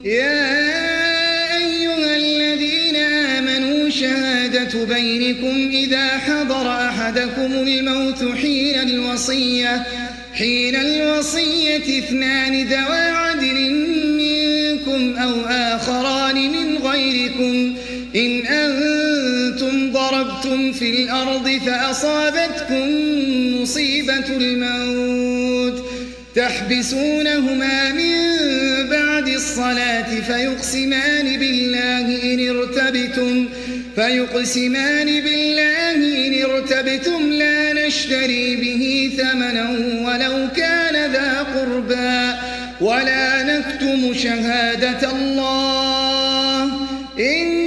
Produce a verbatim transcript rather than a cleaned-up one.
يا أيها الذين آمنوا شهادة بينكم إذا حضر أحدكم الموت حين الوصية حين الوصية اثنان ذوى عدل منكم أو آخران من غيركم إن أنتم ضربتم في الأرض فأصابتكم مصيبة الموت تحبسونهما من بعد الصلاة فيقسمان بالله إن ارتبتم فيقسمان بالله إن ارتبتم لا نشتري به ثمنا ولو كان ذا قربى ولا نكتم شهادة الله إن